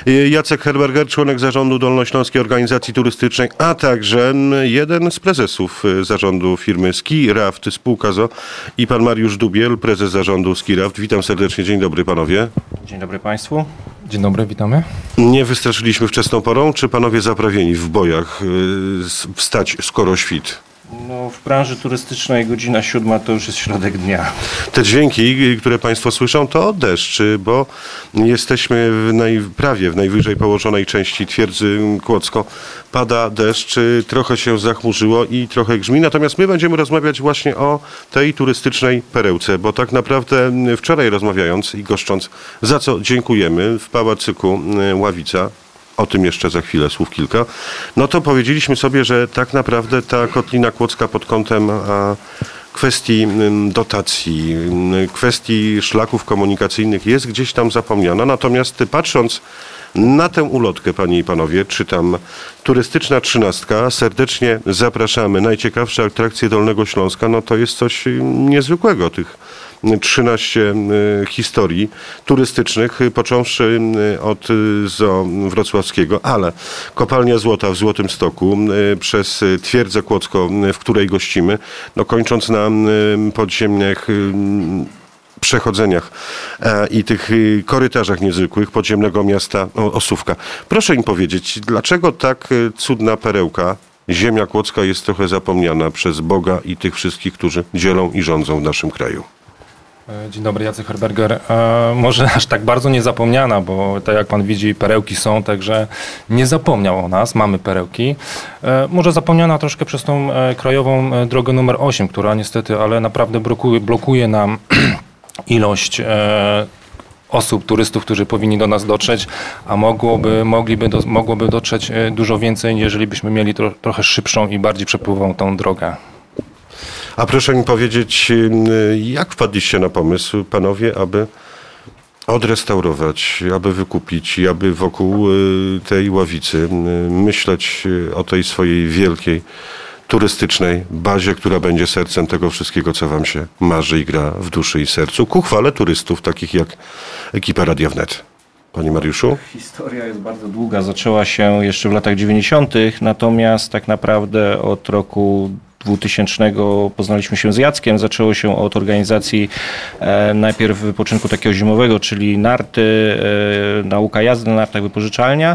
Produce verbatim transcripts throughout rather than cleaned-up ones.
Jacek Herberger, członek zarządu Dolnośląskiej Organizacji Turystycznej, a także jeden z prezesów zarządu firmy Ski Raft Spółka z o o i pan Mariusz Dubiel, prezes zarządu Ski Raft. Witam serdecznie. Dzień dobry panowie. Dzień dobry państwu. Dzień dobry, witamy. Nie wystraszyliśmy wczesną porą, czy panowie zaprawieni w bojach wstać skoro świt? No, w branży turystycznej godzina siódma to już jest środek dnia. Te dźwięki, które państwo słyszą, to deszcz, bo jesteśmy w naj, prawie w najwyżej położonej części twierdzy Kłodzko. Pada deszcz, trochę się zachmurzyło i trochę grzmi. Natomiast my będziemy rozmawiać właśnie o tej turystycznej perełce, bo tak naprawdę wczoraj rozmawiając i goszcząc, za co dziękujemy w Pałacyku Ławica, o tym jeszcze za chwilę słów kilka, no to powiedzieliśmy sobie, że tak naprawdę ta Kotlina Kłodzka pod kątem a, kwestii dotacji, kwestii szlaków komunikacyjnych jest gdzieś tam zapomniana. Natomiast patrząc na tę ulotkę, panie i panowie, czytam: turystyczna trzynastka, serdecznie zapraszamy, najciekawsze atrakcje Dolnego Śląska, no to jest coś niezwykłego, tych trzynaście historii turystycznych, począwszy od zoo wrocławskiego, ale kopalnia złota w Złotym Stoku, przez twierdzę Kłodzko, w której gościmy, no kończąc na podziemnych przechodzeniach i tych korytarzach niezwykłych podziemnego miasta Ossówka. Proszę mi powiedzieć, dlaczego tak cudna perełka, ziemia kłodzka, jest trochę zapomniana przez Boga i tych wszystkich, którzy dzielą i rządzą w naszym kraju? Dzień dobry, Jacek Herberger. E, może aż tak bardzo nie zapomniana, bo tak jak pan widzi, perełki są, także nie zapomniał o nas, mamy perełki. E, może zapomniana troszkę przez tą e, krajową e, drogę numer osiem, która niestety, ale naprawdę blokuje, blokuje nam ilość e, osób, turystów, którzy powinni do nas dotrzeć, a mogłoby, mogliby do, mogłoby dotrzeć e, dużo więcej, jeżeli byśmy mieli tro, trochę szybszą i bardziej przepływową tą drogę. A proszę mi powiedzieć, jak wpadliście na pomysł, panowie, aby odrestaurować, aby wykupić i aby wokół tej Ławicy myśleć o tej swojej wielkiej turystycznej bazie, która będzie sercem tego wszystkiego, co wam się marzy i gra w duszy i sercu, ku chwale turystów, takich jak ekipa Radia Wnet. Panie Mariuszu? Historia jest bardzo długa, zaczęła się jeszcze w latach dziewięćdziesiątych, natomiast tak naprawdę od roku dwutysięcznego poznaliśmy się z Jackiem. Zaczęło się od organizacji e, najpierw wypoczynku takiego zimowego, czyli narty, e, nauka jazdy na nartach, wypożyczalnia.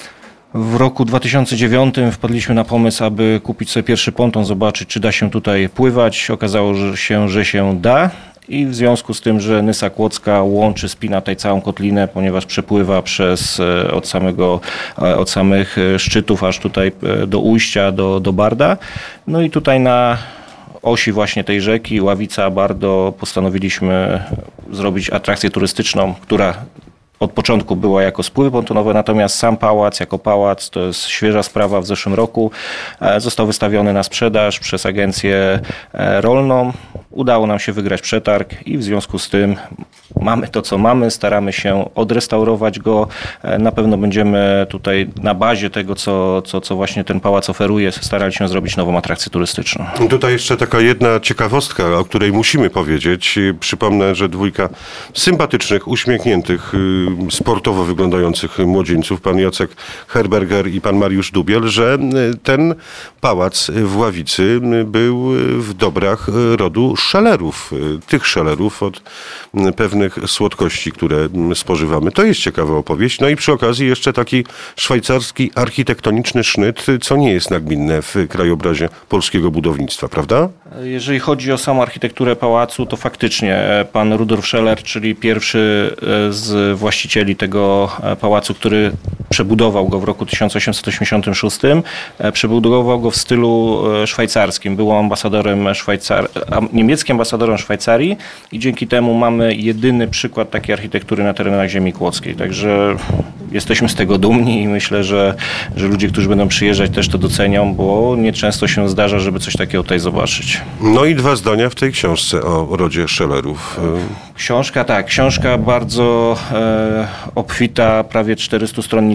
W roku dwa tysiące dziewiątym wpadliśmy na pomysł, aby kupić sobie pierwszy ponton, zobaczyć, czy da się tutaj pływać. Okazało się, że się da. I w związku z tym, że Nysa Kłodzka łączy, spina tutaj całą kotlinę, ponieważ przepływa przez od samego, od samych szczytów aż tutaj do ujścia, do, do Barda. No i tutaj na osi właśnie tej rzeki Ławica-Bardo postanowiliśmy zrobić atrakcję turystyczną, która od początku była jako spływy pontonowe, natomiast sam pałac jako pałac, to jest świeża sprawa, w zeszłym roku został wystawiony na sprzedaż przez agencję rolną. Udało nam się wygrać przetarg i w związku z tym mamy to, co mamy, staramy się odrestaurować go. Na pewno będziemy tutaj na bazie tego, co, co, co właśnie ten pałac oferuje, starali się zrobić nową atrakcję turystyczną. Tutaj jeszcze taka jedna ciekawostka, o której musimy powiedzieć. Przypomnę, że dwójka sympatycznych, uśmiechniętych, sportowo wyglądających młodzieńców, pan Jacek Herberger i pan Mariusz Dubiel, że ten pałac w Ławicy był w dobrach rodu szelerów. Tych szelerów od pewnych słodkości, które spożywamy. To jest ciekawa opowieść. No i przy okazji jeszcze taki szwajcarski architektoniczny sznyt, co nie jest nagminne w krajobrazie polskiego budownictwa, prawda? Jeżeli chodzi o samą architekturę pałacu, to faktycznie pan Rudolf Scheller, czyli pierwszy z właścicieli tego pałacu, który przebudował go w roku tysiąc osiemset osiemdziesiątym szóstym, przebudował go w stylu szwajcarskim. Był ambasadorem Szwajcar... niemieckim ambasadorem Szwajcarii i dzięki temu mamy jedyny przykład takiej architektury na terenach ziemi kłodzkiej. Także jesteśmy z tego dumni i myślę, że, że ludzie, którzy będą przyjeżdżać, też to docenią, bo nieczęsto się zdarza, żeby coś takiego tutaj zobaczyć. No i dwa zdania w tej książce o rodzie Schellerów. Książka, tak. Książka bardzo e, obfita, prawie czterystu stronnicami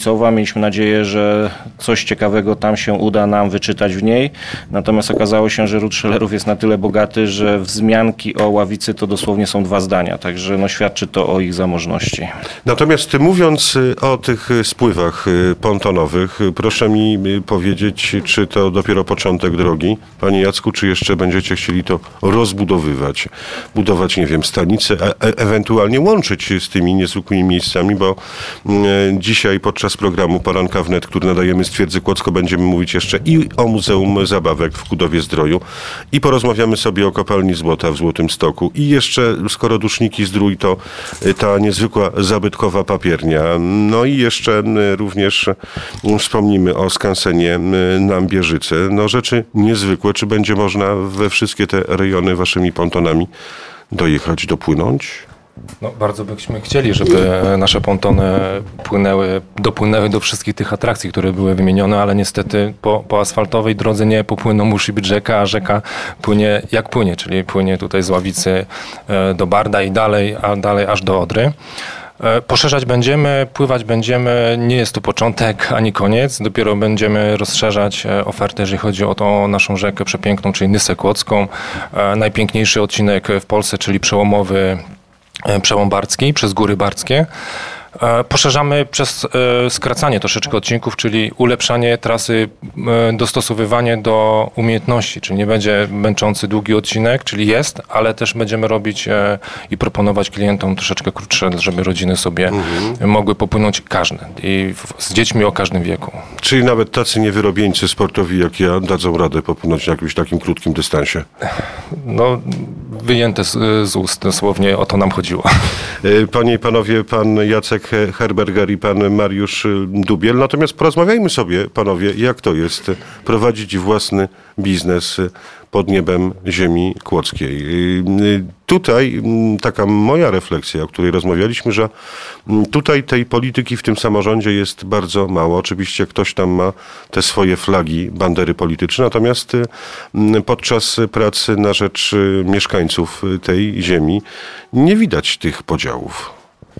końcowa. Mieliśmy nadzieję, że coś ciekawego tam się uda nam wyczytać w niej. Natomiast okazało się, że ród Szellerów jest na tyle bogaty, że wzmianki o Ławicy to dosłownie są dwa zdania. Także no, świadczy to o ich zamożności. Natomiast mówiąc o tych spływach pontonowych, proszę mi powiedzieć, czy to dopiero początek drogi, panie Jacku, czy jeszcze będziecie chcieli to rozbudowywać, budować, nie wiem, stanice, e- ewentualnie łączyć z tymi niezwykłymi miejscami, bo e, dzisiaj podczas programu Poranka Wnet, który nadajemy z Twierdzy Kłodzko, będziemy mówić jeszcze i o Muzeum Zabawek w Kudowie-Zdroju i porozmawiamy sobie o kopalni złota w Złotymstoku i jeszcze, skoro Duszniki Zdrój, to ta niezwykła zabytkowa papiernia. No i jeszcze również wspomnimy o skansenie na Bieżyce. No rzeczy niezwykłe. Czy będzie można we wszystkie te rejony waszymi pontonami dojechać, dopłynąć? No, bardzo byśmy chcieli, żeby nasze pontony płynęły, dopłynęły do wszystkich tych atrakcji, które były wymienione, ale niestety po, po asfaltowej drodze nie popłyną, musi być rzeka, a rzeka płynie jak płynie, czyli płynie tutaj z Ławicy do Barda i dalej, a dalej aż do Odry. Poszerzać będziemy, pływać będziemy, nie jest to początek ani koniec, dopiero będziemy rozszerzać ofertę, jeżeli chodzi o tą naszą rzekę przepiękną, czyli Nysę Kłodzką. Najpiękniejszy odcinek w Polsce, czyli przełomowy przełom bardzki, przez Góry Bardzkie. Poszerzamy przez skracanie troszeczkę odcinków, czyli ulepszanie trasy, dostosowywanie do umiejętności, czyli nie będzie męczący długi odcinek, czyli jest, ale też będziemy robić i proponować klientom troszeczkę krótsze, żeby rodziny sobie mhm. mogły popłynąć każde i z dziećmi o każdym wieku. Czyli nawet tacy niewyrobieńcy sportowi jak ja dadzą radę popłynąć na jakimś takim krótkim dystansie? No, wyjęte z, z ust, dosłownie o to nam chodziło. Panie i panowie, pan Jacek Herberger i pan Mariusz Dubiel. Natomiast porozmawiajmy sobie, panowie, jak to jest prowadzić własny biznes pod niebem ziemi kłodzkiej. Tutaj taka moja refleksja, o której rozmawialiśmy, że tutaj tej polityki w tym samorządzie jest bardzo mało. Oczywiście ktoś tam ma te swoje flagi, bandery polityczne, natomiast podczas pracy na rzecz mieszkańców tej ziemi nie widać tych podziałów.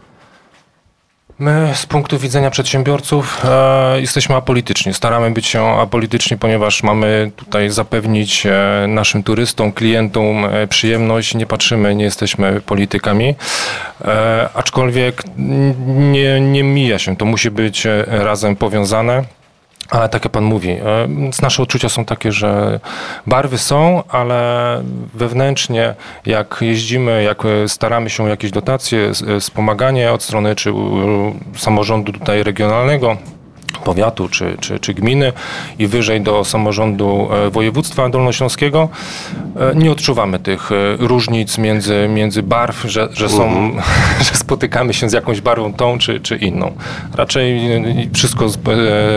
My z punktu widzenia przedsiębiorców e, jesteśmy apolityczni. Staramy być się apolityczni, ponieważ mamy tutaj zapewnić e, naszym turystom, klientom e, przyjemność. Nie patrzymy, nie jesteśmy politykami. E, aczkolwiek nie, nie mija się. To musi być razem powiązane. Ale tak jak pan mówi, nasze odczucia są takie, że barwy są, ale wewnętrznie jak jeździmy, jak staramy się o jakieś dotacje, wspomaganie od strony czy samorządu tutaj regionalnego, powiatu czy, czy, czy gminy i wyżej do samorządu województwa dolnośląskiego, nie odczuwamy tych różnic między, między barw, że, że, są, uh-huh. że spotykamy się z jakąś barwą tą czy, czy inną. Raczej wszystko z,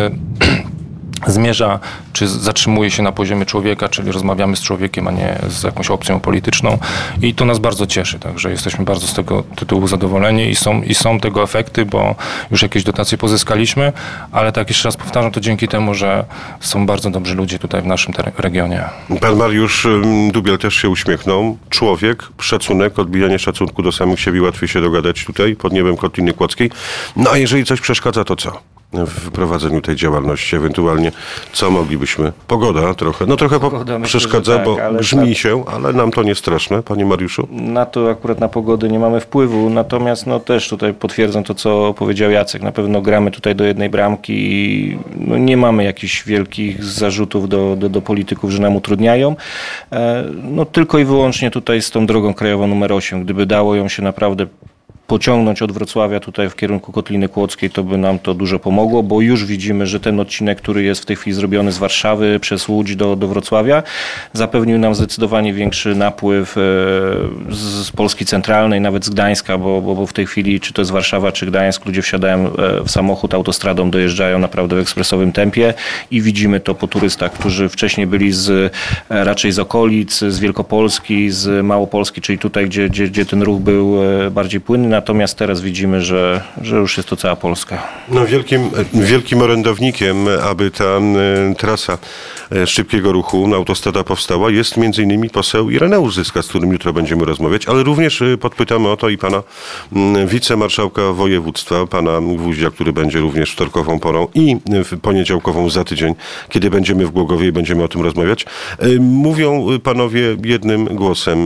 zmierza, czy zatrzymuje się na poziomie człowieka, czyli rozmawiamy z człowiekiem, a nie z jakąś opcją polityczną i to nas bardzo cieszy, także jesteśmy bardzo z tego tytułu zadowoleni i są, i są tego efekty, bo już jakieś dotacje pozyskaliśmy, ale tak jeszcze raz powtarzam, to dzięki temu, że są bardzo dobrzy ludzie tutaj w naszym ter- regionie. Pan Mariusz Dubiel też się uśmiechnął. Człowiek, szacunek, odbijanie szacunku do samych siebie, łatwiej się dogadać tutaj pod niebem Kotliny Kłodzkiej. No a jeżeli coś przeszkadza, to co? W prowadzeniu tej działalności, ewentualnie co moglibyśmy? Pogoda trochę, no trochę Pogoda, po- przeszkadza, myślę, tak, bo grzmi tak. się, ale nam to nie straszne, panie Mariuszu? Na to akurat na pogodę nie mamy wpływu, natomiast no też tutaj potwierdzam to, co powiedział Jacek. Na pewno gramy tutaj do jednej bramki i no nie mamy jakichś wielkich zarzutów do, do, do polityków, że nam utrudniają. No tylko i wyłącznie tutaj z tą drogą krajową numer osiem, gdyby dało ją się naprawdę pociągnąć od Wrocławia tutaj w kierunku Kotliny Kłodzkiej, to by nam to dużo pomogło, bo już widzimy, że ten odcinek, który jest w tej chwili zrobiony z Warszawy przez Łódź do, do Wrocławia, zapewnił nam zdecydowanie większy napływ z, z Polski centralnej, nawet z Gdańska, bo, bo, bo w tej chwili, czy to jest Warszawa, czy Gdańsk, ludzie wsiadają w samochód, autostradą dojeżdżają naprawdę w ekspresowym tempie i widzimy to po turystach, którzy wcześniej byli z, raczej z okolic, z Wielkopolski, z Małopolski, czyli tutaj, gdzie, gdzie, gdzie ten ruch był bardziej płynny. natomiast teraz widzimy, że, że już jest to cała Polska. No wielkim, wielkim orędownikiem, aby ta y, trasa y, szybkiego ruchu, autostrada powstała, jest między innymi poseł Ireneusz Zyska, z którym jutro będziemy rozmawiać, ale również y, podpytamy o to i pana y, wicemarszałka województwa, pana Gwóździa, który będzie również wtorkową porą i y, poniedziałkową za tydzień, kiedy będziemy w Głogowie i będziemy o tym rozmawiać. Y, mówią panowie jednym głosem,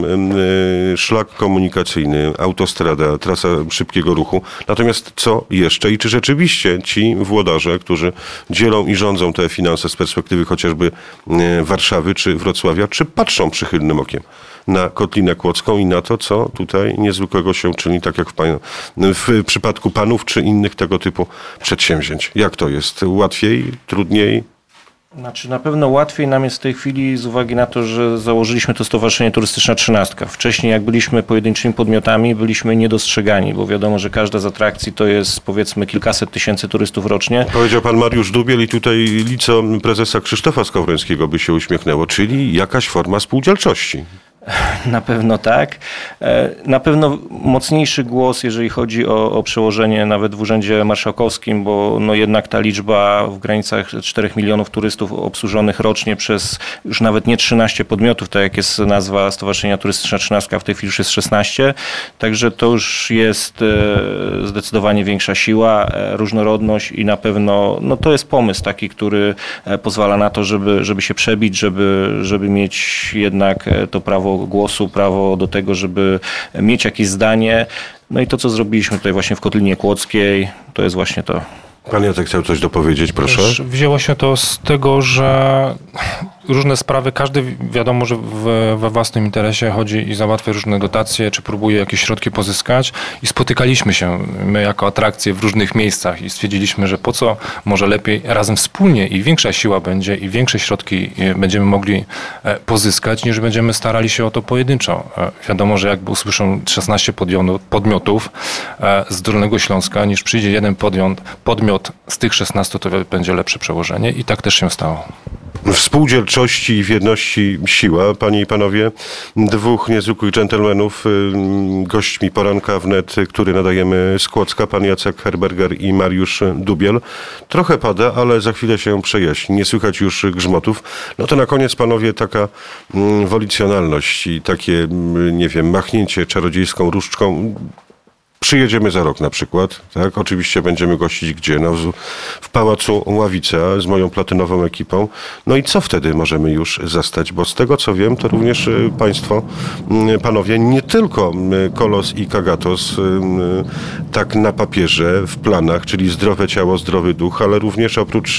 y, szlak komunikacyjny, autostrada, trasa szybkiego ruchu. Natomiast co jeszcze? I czy rzeczywiście ci włodarze, którzy dzielą i rządzą te finanse z perspektywy chociażby Warszawy czy Wrocławia, czy patrzą przychylnym okiem na Kotlinę Kłodzką i na to, co tutaj niezwykłego się czyni, tak jak w, pan, w przypadku panów czy innych tego typu przedsięwzięć? Jak to jest? Łatwiej? Trudniej? Znaczy na pewno łatwiej nam jest w tej chwili z uwagi na to, że założyliśmy to Stowarzyszenie Turystyczna Trzynastka. Wcześniej jak byliśmy pojedynczymi podmiotami, byliśmy niedostrzegani, bo wiadomo, że każda z atrakcji to jest powiedzmy kilkaset tysięcy turystów rocznie. Powiedział pan Mariusz Dubiel i tutaj lico prezesa Krzysztofa Skowrońskiego by się uśmiechnęło, czyli jakaś forma spółdzielczości. Na pewno tak. Na pewno mocniejszy głos, jeżeli chodzi o, o przełożenie nawet w Urzędzie Marszałkowskim, bo no jednak ta liczba w granicach czterech milionów turystów obsłużonych rocznie przez już nawet nie trzynaście podmiotów, tak jak jest nazwa Stowarzyszenia Turystyczna Trzynastka, w tej chwili już jest szesnaście, także to już jest zdecydowanie większa siła, różnorodność i na pewno no to jest pomysł taki, który pozwala na to, żeby, żeby się przebić, żeby, żeby mieć jednak to prawo głosu, prawo do tego, żeby mieć jakieś zdanie. No i to, co zrobiliśmy tutaj właśnie w Kotlinie Kłodzkiej, to jest właśnie to. Pan Jacek chciał coś dopowiedzieć, proszę. Też wzięło się to z tego, że różne sprawy, każdy wiadomo, że w, we własnym interesie chodzi i załatwia różne dotacje, czy próbuje jakieś środki pozyskać i spotykaliśmy się my jako atrakcje w różnych miejscach i stwierdziliśmy, że po co może lepiej razem wspólnie i większa siła będzie i większe środki będziemy mogli pozyskać, niż będziemy starali się o to pojedynczo. Wiadomo, że jakby usłyszą szesnaście podmiotów z Dolnego Śląska, niż przyjdzie jeden podmiot, podmiot z tych szesnastu, to będzie lepsze przełożenie i tak też się stało. W spółdzielczości i w jedności siła. Panie i panowie, dwóch niezwykłych dżentelmenów, gośćmi poranka wnet, który nadajemy z Kłodzka, pan Jacek Herberger i Mariusz Dubiel. Trochę pada, ale za chwilę się przejaśni. Nie słychać już grzmotów. No to na koniec, panowie, taka wolicjonalność i takie, nie wiem, machnięcie czarodziejską różdżką. Przyjedziemy za rok na przykład, tak? Oczywiście będziemy gościć gdzie? No, w Pałacu Ławica z moją platynową ekipą. No i co wtedy możemy już zastać? Bo z tego co wiem, to również państwo, panowie, nie tylko Kolos i Kagatos tak na papierze, w planach, czyli zdrowe ciało, zdrowy duch, ale również oprócz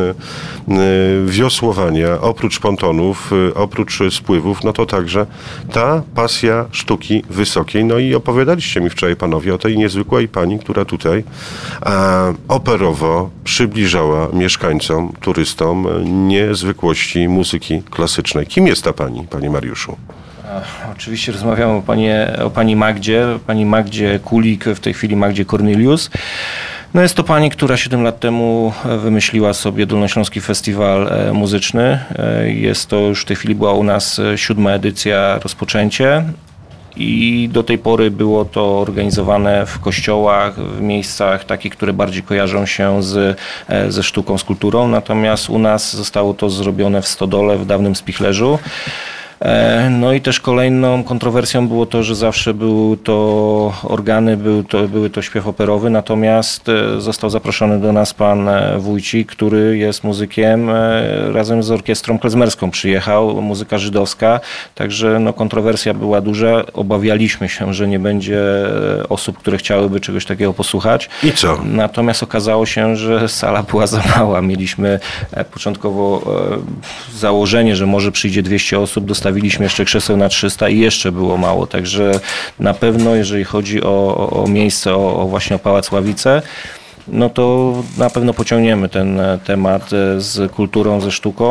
wiosłowania, oprócz pontonów, oprócz spływów, no to także ta pasja sztuki wysokiej. No i opowiadaliście mi wczoraj, panowie, o tej niezwykłej pani, która tutaj a, operowo przybliżała mieszkańcom, turystom niezwykłości muzyki klasycznej. Kim jest ta pani, panie Mariuszu? Oczywiście rozmawiamy o pani, o pani Magdzie, pani Magdzie Kulik, w tej chwili Magdzie Cornelius. No jest to pani, która siedem lat temu wymyśliła sobie Dolnośląski Festiwal Muzyczny. Jest to już w tej chwili była u nas siódma edycja, rozpoczęcie. I do tej pory było to organizowane w kościołach, w miejscach takich, które bardziej kojarzą się z, ze sztuką, z kulturą. Natomiast u nas zostało to zrobione w Stodole, w dawnym Spichlerzu. No i też kolejną kontrowersją było to, że zawsze były to organy, był to, były to śpiew operowy, natomiast został zaproszony do nas pan Wójcik, który jest muzykiem, razem z orkiestrą klezmerską przyjechał, muzyka żydowska, także no, kontrowersja była duża, obawialiśmy się, że nie będzie osób, które chciałyby czegoś takiego posłuchać. I co? Natomiast okazało się, że sala była za mała. Mieliśmy początkowo założenie, że może przyjdzie dwieście osób, dostawiliśmy jeszcze krzeseł na trzysta i jeszcze było mało, także na pewno jeżeli chodzi o, o miejsce, o, o właśnie o Pałac Ławice, no to na pewno pociągniemy ten temat z kulturą, ze sztuką.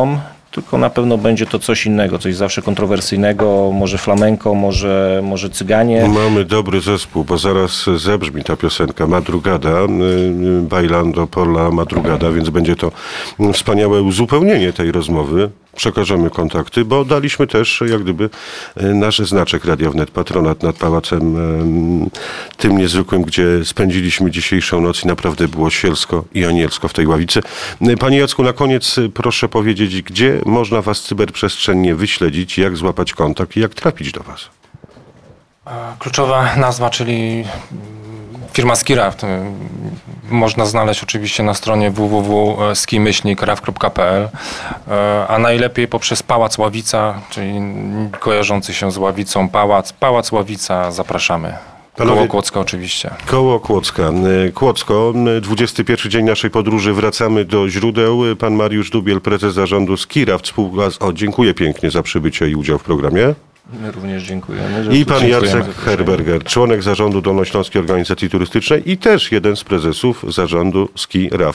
tylko na pewno będzie to coś innego, coś zawsze kontrowersyjnego, może flamenko, może, może cyganie. Mamy dobry zespół, bo zaraz zebrzmi ta piosenka Madrugada, Bailando por la Madrugada, więc będzie to wspaniałe uzupełnienie tej rozmowy. Przekażemy kontakty, bo daliśmy też jak gdyby nasz znaczek Radia Wnet, patronat nad pałacem tym niezwykłym, gdzie spędziliśmy dzisiejszą noc i naprawdę było sielsko i anielsko w tej ławicy. Panie Jacku, na koniec proszę powiedzieć, gdzie można was cyberprzestrzennie wyśledzić, jak złapać kontakt i jak trafić do was? Kluczowa nazwa, czyli firma SkiRaft. Można znaleźć oczywiście na stronie w w w kropka ski myślnik raft kropka p l, a najlepiej poprzez Pałac Ławica, czyli kojarzący się z Ławicą Pałac. Pałac Ławica, zapraszamy. Panowie, Koło Kłodzka oczywiście. Koło Kłodzka. Kłodzko, dwudziesty pierwszy dzień naszej podróży, wracamy do źródeł. Pan Mariusz Dubiel, prezes zarządu SkiRaft, spółka... O, dziękuję pięknie za przybycie i udział w programie. My również dziękujemy. I pan Jacek Herberger, członek zarządu Dolnośląskiej Organizacji Turystycznej i też jeden z prezesów zarządu SkiRaft.